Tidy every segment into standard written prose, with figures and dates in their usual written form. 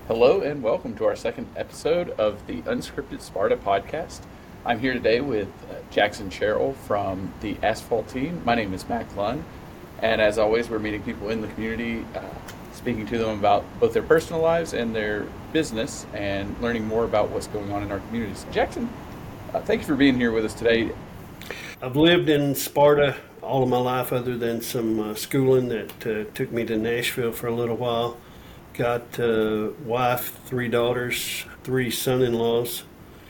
Hello and welcome to our second episode of the Unscripted Sparta podcast. I'm here today with Jackson Sherrill from the Asphalt team. My name is Mac Lunn, and as always, we're meeting people in the community, speaking to them about both their personal lives and their business, and learning more about what's going on in our communities. Jackson, thank you for being here with us today. I've lived in Sparta all of my life, other than some schooling that took me to Nashville for a little while. Got a wife, 3 daughters, 3 son-in-laws,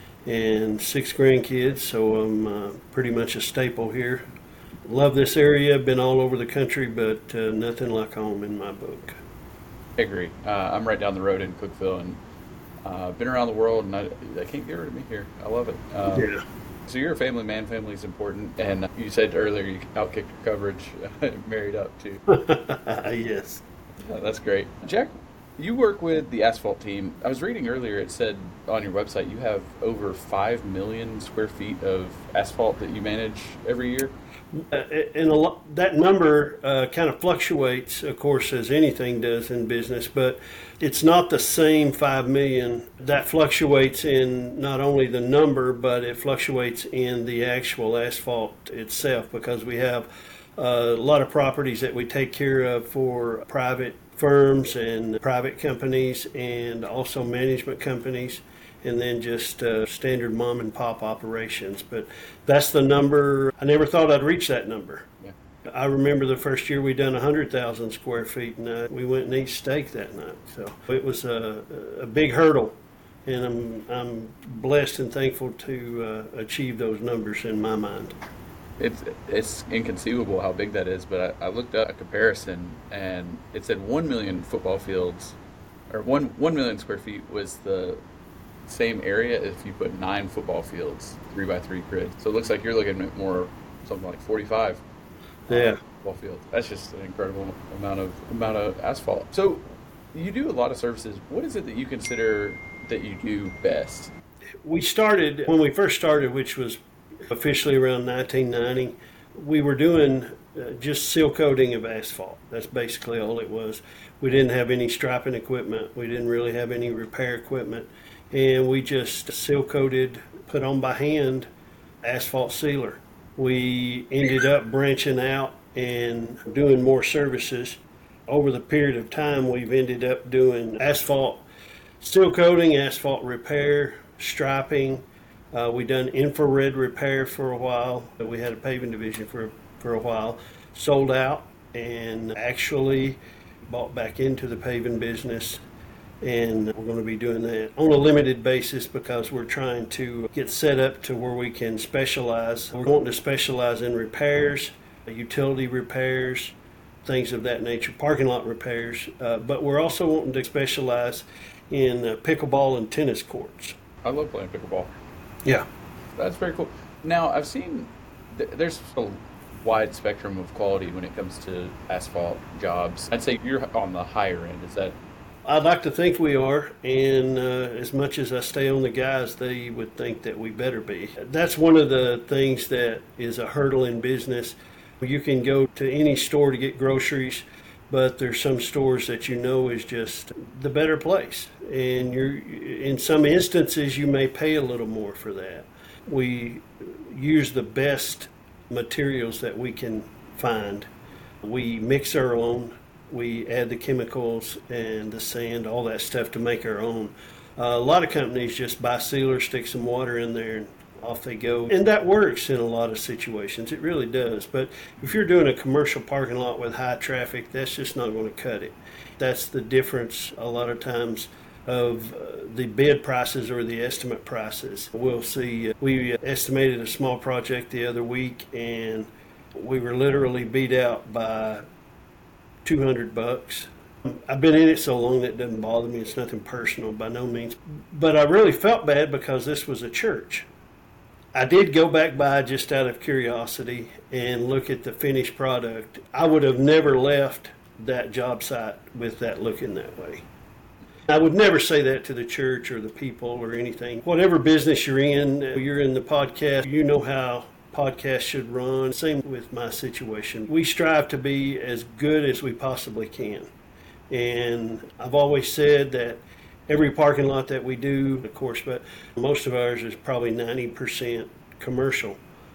and 6 grandkids, so I'm pretty much a staple here. Love this area, been all over the country, but nothing like home in my book. I agree. I'm right down the road in Cookeville, and been around the world, and I can't get rid of me here. I love it. Yeah. So you're a family man. Family is important, and you said earlier you outkicked your coverage, married up too. Yes. That's great. Jack, you work with the Asphalt team. I was reading earlier, it said on your website you have over 5 million square feet of asphalt that you manage every year. And that number kind of fluctuates, of course, as anything does in business, but it's not the same 5 million. That fluctuates in not only the number, but it fluctuates in the actual asphalt itself, because we have a lot of properties that we take care of for private firms and private companies, and also management companies, and then just standard mom and pop operations. But that's the number. I never thought I'd reach that number. Yeah. I remember the first year we done 100,000 square feet, and we went and ate steak that night. So it was a big hurdle, and I'm blessed and thankful to achieve those numbers in my mind. It's inconceivable how big that is, but I looked up a comparison, and it said 1 million football fields, or 1 million square feet was the same area if you put 9 football fields, 3x3 grid. So it looks like you're looking at more, something like 45 football fields. That's just an incredible amount of asphalt. So you do a lot of services. What is it that you consider that you do best? We started, when we first started, which was officially around 1990, we were doing just seal coating of asphalt. That's basically all it was. We didn't have any striping equipment. We didn't really have any repair equipment. And we just seal coated, put on by hand, asphalt sealer. We ended up branching out and doing more services. Over the period of time, we've ended up doing asphalt seal coating, asphalt repair, striping. We done infrared repair for a while. We had a paving division for a while. Sold out and actually bought back into the paving business. And we're going to be doing that on a limited basis, because we're trying to get set up to where we can specialize. We're wanting to specialize in repairs, utility repairs, things of that nature, parking lot repairs. But we're also wanting to specialize in pickleball and tennis courts. I love playing pickleball. Yeah. That's very cool. Now, I've seen there's a wide spectrum of quality when it comes to asphalt jobs. I'd say you're on the higher end. Is that? I'd like to think we are, and as much as I stay on the guys, they would think that we better be. That's one of the things that is a hurdle in business. You can go to any store to get groceries, but there's some stores that you know is just the better place. And in some instances, you may pay a little more for that. We use the best materials that we can find. We mix our own. We add the chemicals and the sand, all that stuff, to make our own. A lot of companies just buy sealer, stick some water in there, and off they go. And that works in a lot of situations. It really does. But if you're doing a commercial parking lot with high traffic, that's just not going to cut it. That's the difference a lot of times of the bid prices or the estimate prices. We'll see. We estimated a small project the other week, and we were literally beat out by $200. I've been in it so long that it doesn't bother me. It's nothing personal by no means. But I really felt bad because this was a church. I did go back by just out of curiosity and look at the finished product. I would have never left that job site with that looking that way. I would never say that to the church or the people or anything. Whatever business you're in the podcast, you know how podcasts should run. Same with my situation. We strive to be as good as we possibly can. And I've always said that every parking lot that we do, of course, but most of ours is probably 90% commercial.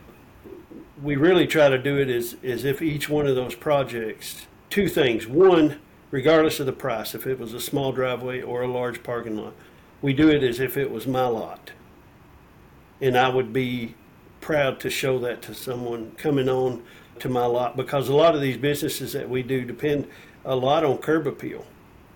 We really try to do it as if each one of those projects, two things. One, regardless of the price, if it was a small driveway or a large parking lot, we do it as if it was my lot. And I would be proud to show that to someone coming on to my lot, because a lot of these businesses that we do depend a lot on curb appeal.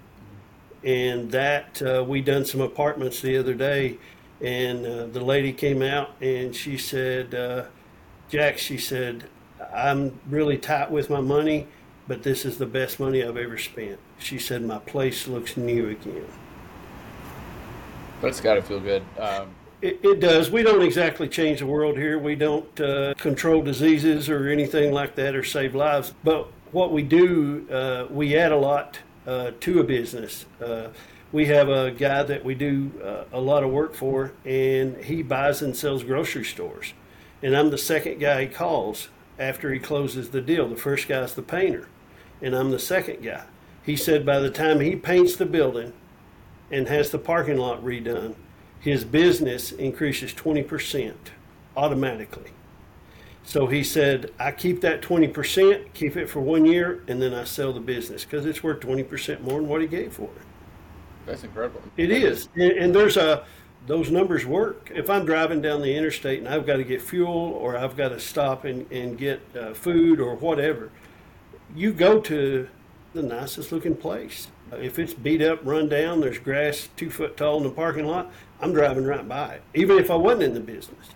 And that we done some apartments the other day, and the lady came out and she said, Jack, she said, I'm really tight with my money, but this is the best money I've ever spent. She said, my place looks new again. That's got to feel good. It does. We don't exactly change the world here. We don't control diseases or anything like that or save lives. But what we do, we add a lot to a business. We have a guy that we do a lot of work for, and he buys and sells grocery stores. And I'm the second guy he calls after he closes the deal. The first guy's the painter, and I'm the second guy. He said by the time he paints the building and has the parking lot redone, his business increases 20% automatically. So he said, I keep that 20%, keep it for 1 year, and then I sell the business because it's worth 20% more than what he gave for it. That's incredible. It is. And those numbers work. If I'm driving down the interstate and I've got to get fuel or I've got to stop and get food or whatever, you go to the nicest looking place. If it's beat up, run down, there's grass 2 foot tall in the parking lot, I'm driving right by it, even if I wasn't in the business.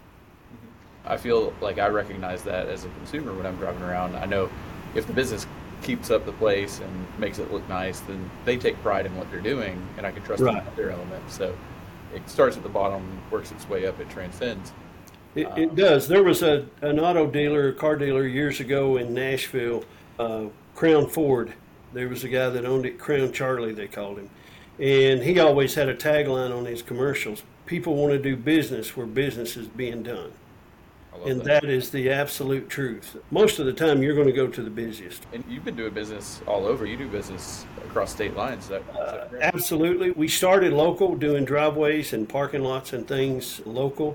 I feel like I recognize that as a consumer when I'm driving around. I know if the business keeps up the place and makes it look nice, then they take pride in what they're doing, and I can trust them with their element. So it starts at the bottom, works its way up, it transcends. It does. There was an auto dealer, a car dealer years ago in Nashville, Crown Ford. There was a guy that owned it, Crown Charlie, they called him. And he always had a tagline on his commercials: people want to do business where business is being done. And that is the absolute truth. Most of the time, you're going to go to the busiest. And you've been doing business all over. You do business across state lines. Is that correct? Absolutely. We started local, doing driveways and parking lots and things local.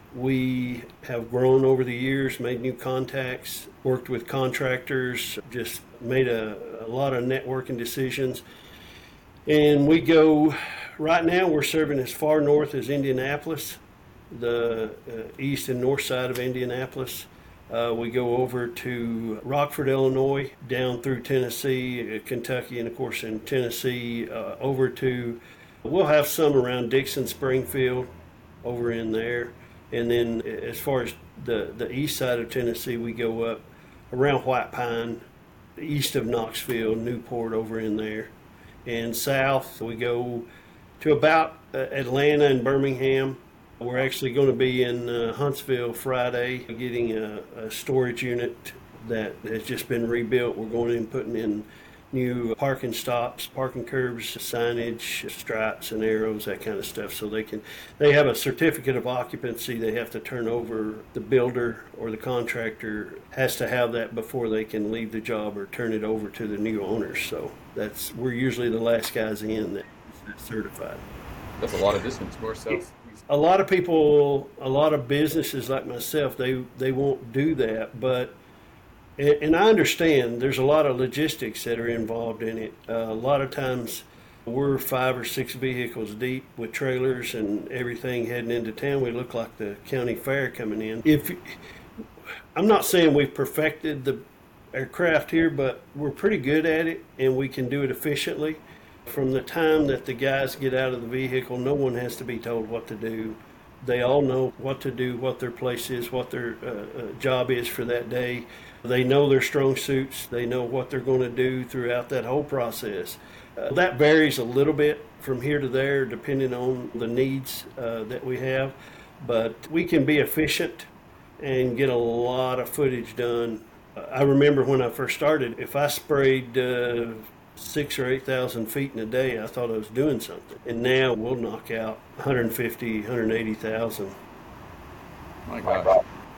We have grown over the years, made new contacts, worked with contractors, just made a lot of networking decisions. And we go, right now we're serving as far north as Indianapolis, the east and north side of Indianapolis. We go over to Rockford, Illinois, down through Tennessee, Kentucky, and of course in Tennessee, over to, we'll have some around Dixon, Springfield, over in there. And then as far as the east side of Tennessee, we go up around White Pine, east of Knoxville, Newport, over in there. And south, we go to about Atlanta and Birmingham. We're actually going to be in Huntsville Friday, getting a storage unit that has just been rebuilt. We're going in and putting in new parking stops, parking curbs, signage, stripes and arrows, that kind of stuff. So they have a certificate of occupancy they have to turn over. The builder or the contractor has to have that before they can leave the job or turn it over to the new owners. So we're usually the last guys in that's certified. That's a lot of distance, north, south. A lot of people, a lot of businesses like myself, they won't do that, but, and I understand there's a lot of logistics that are involved in it. A lot of times we're 5 or 6 vehicles deep with trailers and everything heading into town. We look like the county fair coming in. I'm not saying we've perfected our craft here, but we're pretty good at it and we can do it efficiently. From the time that the guys get out of the vehicle, no one has to be told what to do. They all know what to do, what their place is, what their job is for that day. They know their strong suits. They know what they're going to do throughout that whole process. That varies a little bit from here to there, depending on the needs that we have. But we can be efficient and get a lot of footage done. I remember when I first started, if I sprayed 6,000 or 8,000 feet in a day, I thought I was doing something. And now we'll knock out 150, 180,000. My gosh.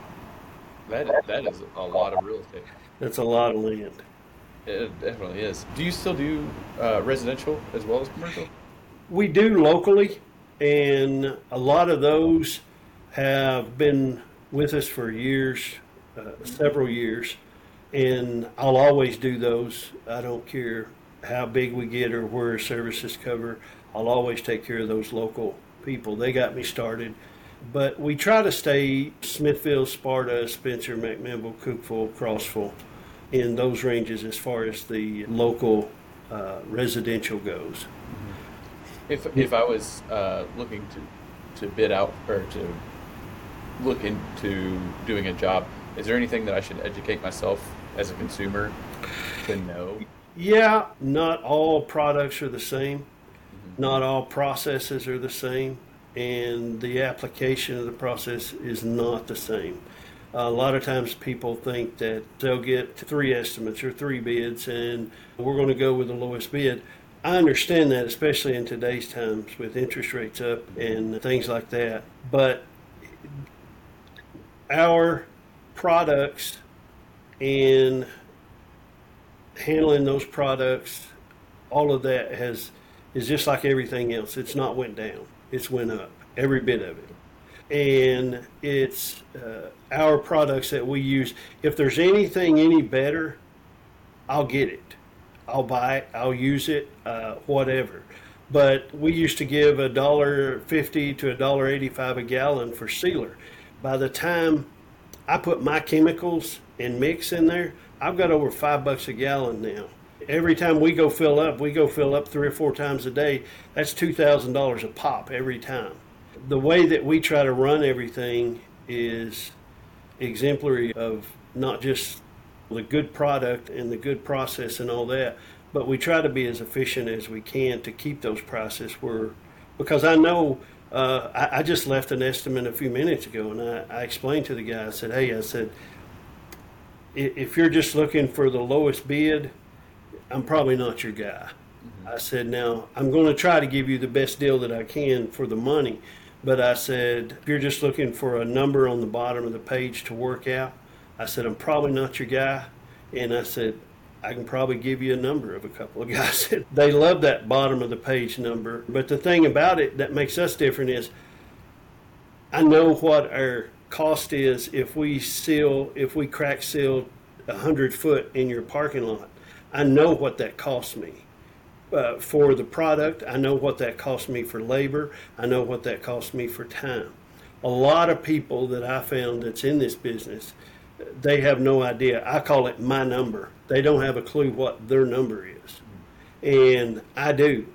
That is a lot of real estate. That's a lot of land. It definitely is. Do you still do residential as well as commercial? We do locally, and a lot of those have been with us for years, several years, and I'll always do those. I don't care how big we get or where services cover. I'll always take care of those local people. They got me started. But we try to stay Smithfield, Sparta, Spencer, McMinnville, Cookeville, Crossville, in those ranges as far as the local residential goes. If I was looking to bid out or to look into doing a job, is there anything that I should educate myself as a consumer to know? Yeah, not all products are the same. Not all processes are the same, and the application of the process is not the same. A lot of times people think that they'll get 3 estimates or 3 bids and we're going to go with the lowest bid. I understand that, especially in today's times with interest rates up and things like that. But our products and handling those products, all of that is just like everything else. It's not went down. It's went up, every bit of it. And it's our products that we use. If there's anything any better, I'll get it. I'll buy it. I'll use it, whatever. But we used to give $1.50 to $1.85 a gallon for sealer. By the time I put my chemicals and mix in there, I've got over $5 a gallon now. Every time we go fill up 3 or 4 times a day. That's $2,000 a pop every time. The way that we try to run everything is exemplary of not just the good product and the good process and all that, but we try to be as efficient as we can to keep those prices where, because I know I just left an estimate a few minutes ago, and I explained to the guy, I said, hey, I said, if you're just looking for the lowest bid, I'm probably not your guy. I said, now, I'm going to try to give you the best deal that I can for the money. But I said, if you're just looking for a number on the bottom of the page to work out, I said, I'm probably not your guy. And I said, I can probably give you a number of a couple of guys. They love that bottom of the page number. But the thing about it that makes us different is I know what our cost is if we crack seal 100 foot in your parking lot. I know what that costs me. For the product, I know what that costs me for labor. I know what that costs me for time. A lot of people that I found that's in this business, they have no idea. I call it my number. They don't have a clue what their number is. And I do.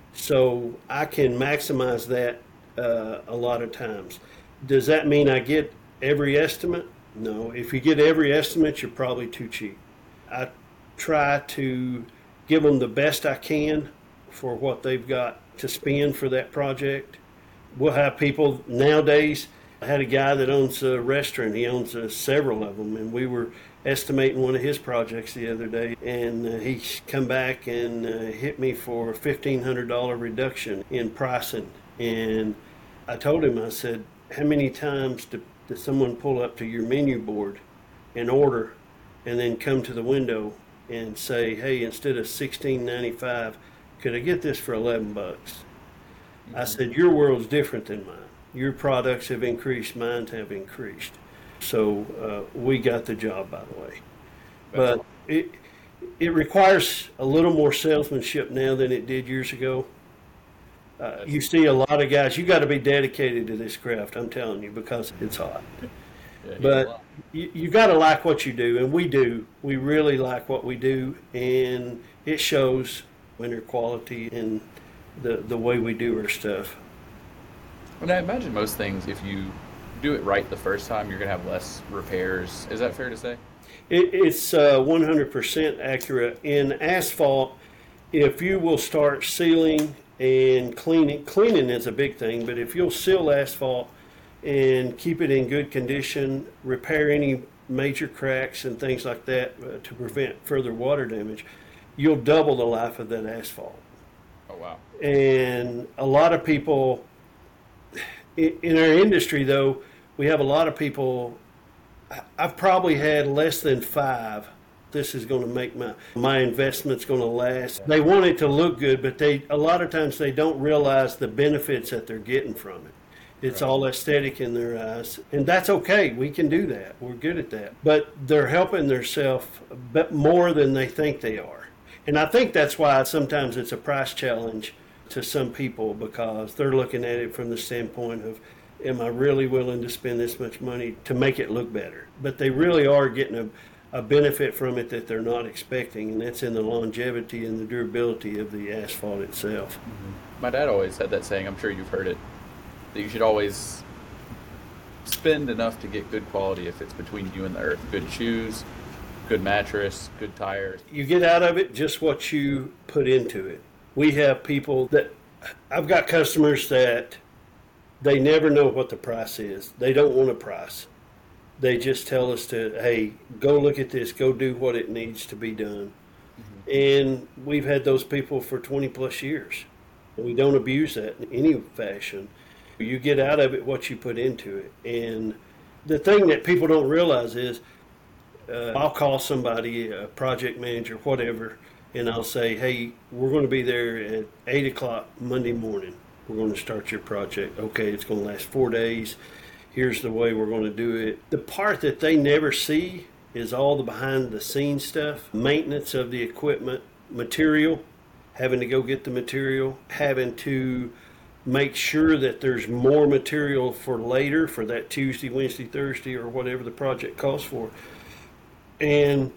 So I can maximize that a lot of times. Does that mean I get every estimate? No. If you get every estimate, you're probably too cheap. I try to give them the best I can for what they've got to spend for that project. We'll have people nowadays. I had a guy that owns a restaurant. He owns several of them, and we were estimating one of his projects the other day, and he come back and hit me for a $1,500 reduction in pricing. And I told him, I said, how many times does someone pull up to your menu board and order and then come to the window and say, hey, instead of $16.95, could I get this for $11? I said, your world's different than mine. Your products have increased, mine have increased. So we got the job, by the way. But it requires a little more salesmanship now than it did years ago. You see a lot of guys, you got to be dedicated to this craft, I'm telling you, because it's hot. But you got to like what you do, and we do. We really like what we do, and it shows in our quality and the way we do our stuff. And I imagine most things, if you do it right the first time, you're going to have less repairs. Is that fair to say? It's 100% accurate. In asphalt, if you will start sealing and cleaning is a big thing, but if you'll seal asphalt and keep it in good condition, repair any major cracks and things like that to prevent further water damage, you'll double the life of that asphalt. Oh, wow. And a lot of people, in our industry though, we have a lot of people, I've probably had less than 5 this is going to make my investment's going to last. They want it to look good, but a lot of times they don't realize the benefits that they're getting from it. It's all aesthetic in their eyes, and that's okay. We can do that. We're good at that. But they're helping themselves more than they think they are. And I think that's why sometimes it's a price challenge to some people, because they're looking at it from the standpoint of, am I really willing to spend this much money to make it look better? But they really are getting a benefit from it that they're not expecting, and that's in the longevity and the durability of the asphalt itself. Mm-hmm. My dad always had that saying, I'm sure you've heard it, that you should always spend enough to get good quality if it's between you and the earth. Good shoes, good mattress, good tires. You get out of it just what you put into it. We have people I've got customers that they never know what the price is. They don't want a price. They just tell us hey, go look at this, go do what it needs to be done. Mm-hmm. And we've had those people for 20 plus years. We don't abuse that in any fashion. You get out of it what you put into it. And the thing that people don't realize is I'll call somebody, a project manager, whatever, and I'll say, hey, we're going to be there at 8 o'clock Monday morning. We're going to start your project. Okay, it's going to last 4 days. Here's the way we're going to do it. The part that they never see is all the behind the scenes stuff, maintenance of the equipment, material, having to go get the material, having to make sure that there's more material for later, for that Tuesday, Wednesday, Thursday, or whatever the project calls for. And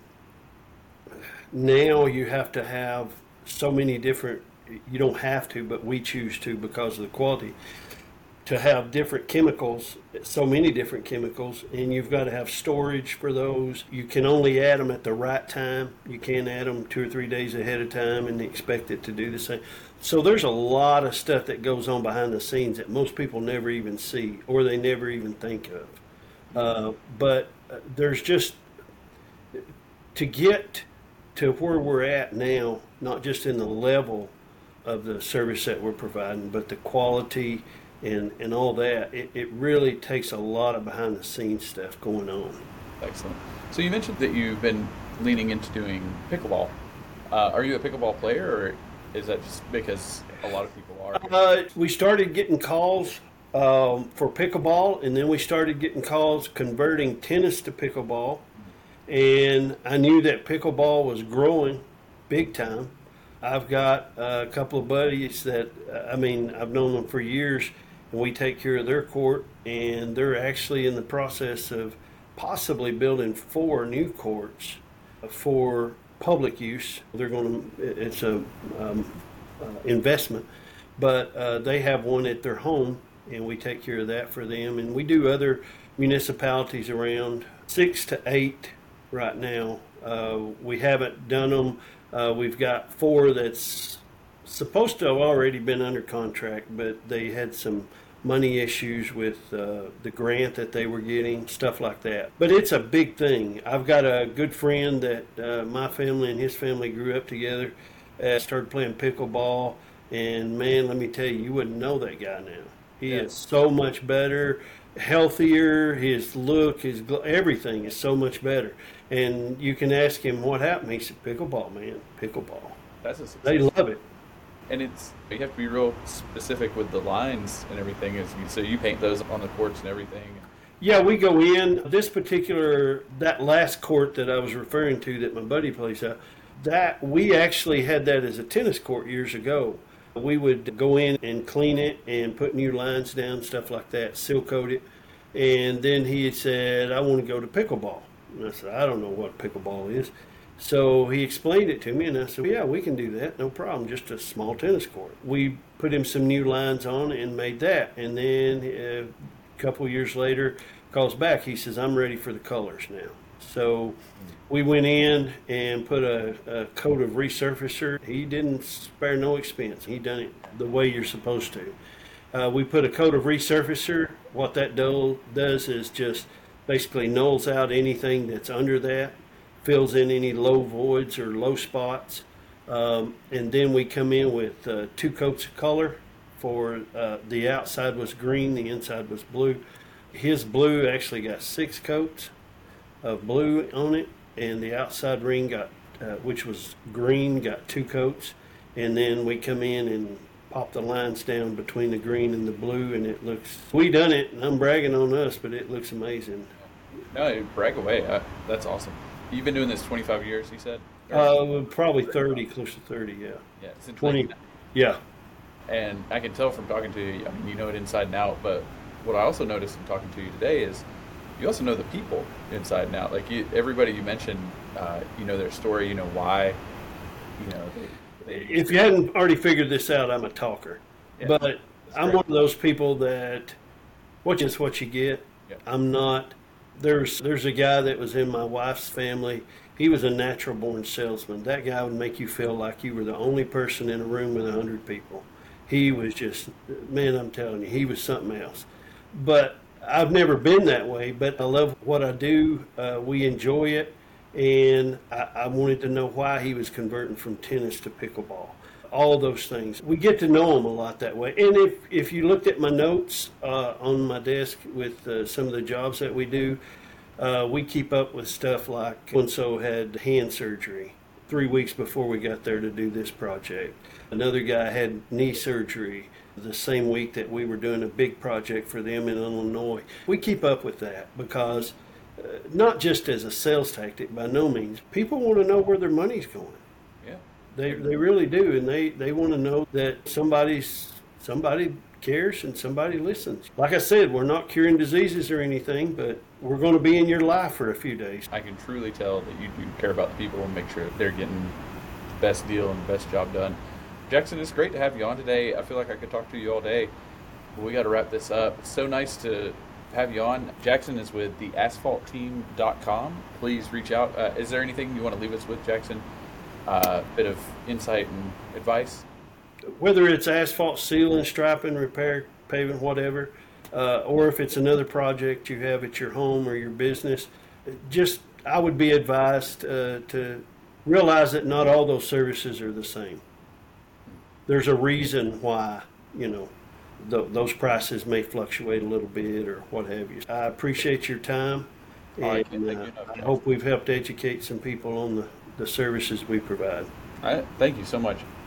now you have to have so many different, you don't have to, but we choose to because of the quality, to have different chemicals, so many different chemicals, and you've got to have storage for those. You can only add them at the right time. You can't add them 2 or 3 days ahead of time and expect it to do the same. So there's a lot of stuff that goes on behind the scenes that most people never even see, or they never even think of. But there's just, to get to where we're at now, not just in the level of the service that we're providing, but the quality and all that, it really takes a lot of behind the scenes stuff going on. Excellent. So you mentioned that you've been leaning into doing pickleball. Are you a pickleball player, or is that just because a lot of people are? We started getting calls for pickleball, and then we started getting calls converting tennis to pickleball. And I knew that pickleball was growing big time. I've got a couple of buddies that, I've known them for years, and we take care of their court, and they're actually in the process of possibly building 4 new courts for public use. They're going to, it's a investment, but they have one at their home, and we take care of that for them. And we do other municipalities around, 6 to 8 right now. We haven't done them. We've got 4 that's supposed to have already been under contract, but they had some money issues with the grant that they were getting, stuff like that. But it's a big thing. I've got a good friend that my family and his family grew up together, started playing pickleball, and man, let me tell you, you wouldn't know that guy now. He is so much better, healthier, his look, everything is so much better. And you can ask him what happened. He said, pickleball, man, pickleball. That's a success. They love it. And you have to be real specific with the lines and everything. So you paint those on the courts and everything. Yeah, we go in. That last court that I was referring to that my buddy plays at, that we actually had that as a tennis court years ago. We would go in and clean it and put new lines down, stuff like that, seal coat it. And then he had said, I want to go to pickleball. And I said, I don't know what pickleball is. So he explained it to me, and I said, yeah, we can do that, no problem, just a small tennis court. We put him some new lines on and made that. And then a couple of years later, calls back, he says, I'm ready for the colors now. So we went in and put a coat of resurfacer. He didn't spare no expense. He done it the way you're supposed to. We put a coat of resurfacer. What that does is just basically nulls out anything that's under that, fills in any low voids or low spots. And then we come in with 2 coats of color. For the outside was green, the inside was blue. His blue actually got 6 coats of blue on it, and the outside ring got, which was green, got 2 coats, and then we come in and pop the lines down between the green and the blue, and it looks. We done it, and I'm bragging on us, but it looks amazing. No, brag away. That's awesome. You've been doing this 25 years, you said? Probably 30, close to 30, yeah. Yeah, since 20, yeah. And I can tell from talking to you, I mean, you know it inside and out, but what I also noticed from talking to you today is you also know the people inside and out. Like everybody you mentioned, you know their story, you know why, you know, If you hadn't already figured this out, I'm a talker. yeah, But I'm one of those people that what you get. Yeah. I'm not. There's a guy that was in my wife's family. He was a natural born salesman. That guy would make you feel like you were the only person in a room with 100 people. He was just, man, I'm telling you, he was something else. But I've never been that way, but I love what I do. We enjoy it. And I wanted to know why he was converting from tennis to pickleball. All those things. We get to know him a lot that way. And if you looked at my notes on my desk with some of the jobs that we do, we keep up with stuff like so-and-so had hand surgery 3 weeks before we got there to do this project. Another guy had knee surgery the same week that we were doing a big project for them in Illinois. We keep up with that because not just as a sales tactic, by no means. People want to know where their money's going. yeah, They really do, and they want to know that somebody cares and somebody listens. Like I said, we're not curing diseases or anything, but we're going to be in your life for a few days. I can truly tell that you do care about the people and make sure that they're getting the best deal and the best job done. Jackson, it's great to have you on today. I feel like I could talk to you all day, but we got to wrap this up. It's so nice to have you on. Jackson is with theasphaltteam.com. Please reach out. Is there anything you want to leave us with, Jackson? Bit of insight and advice? Whether it's asphalt sealing, striping, repair, paving, whatever, or if it's another project you have at your home or your business, I would be advised to realize that not all those services are the same. There's a reason why, those prices may fluctuate a little bit or what have you. I appreciate your time, and I hope we've helped educate some people on the services we provide. All right. Thank you so much.